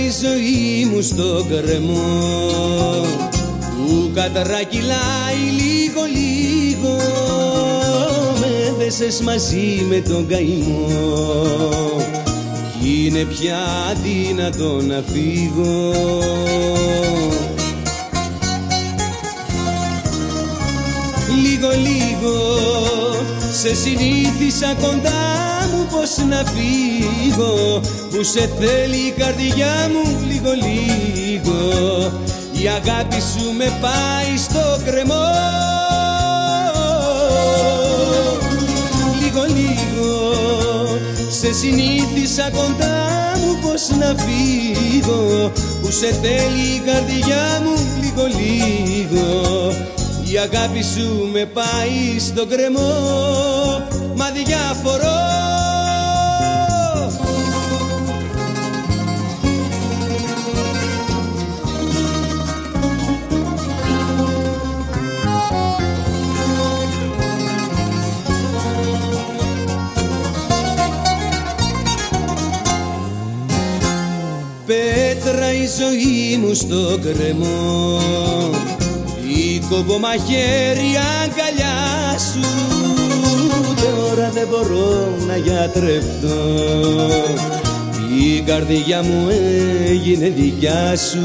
η ζωή μου στο κρεμό που κατρακυλάει λίγο λίγο, με δέσες μαζί με τον καημό κι είναι πια αδύνατο να φύγω. Λίγο λίγο σε συνήθισα κοντά μου πως να φύγω, που σε θέλει η καρδιά μου λίγο λίγο, η αγάπη σου με πάει στο κρεμό. Λίγο λίγο σε συνήθισα κοντά μου πως να φύγω, που σε θέλει η καρδιά μου λίγο λίγο, η αγάπη σου με πάει στο κρεμό, μα διαφορώ. Πέτρα η ζωή μου στο κρεμό, η κομπομαχαίρι αγκαλιά σου, τώρα δεν μπορώ να γιατρευτώ, η καρδιά μου έγινε δικιά σου.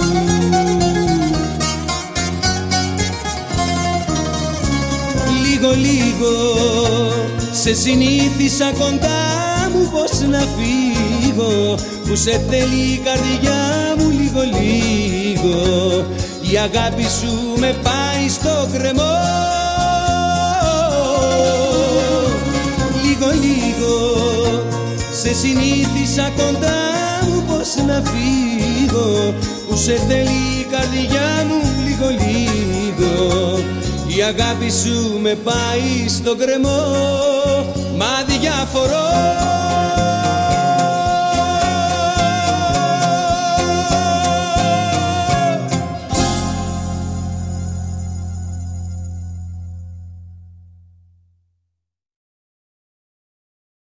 Λίγο λίγο σε συνήθισα κοντά μου πως να φύγω, που σε θέλει η καρδιά μου λίγο λίγο, η αγάπη σου με πάει στο κρεμό. Λίγο λίγο σε συνήθισα κοντά μου πως να φύγω, που σε θέλει η καρδιά μου λίγο λίγο, η αγάπη σου με πάει στο κρεμό, μα διαφορώ.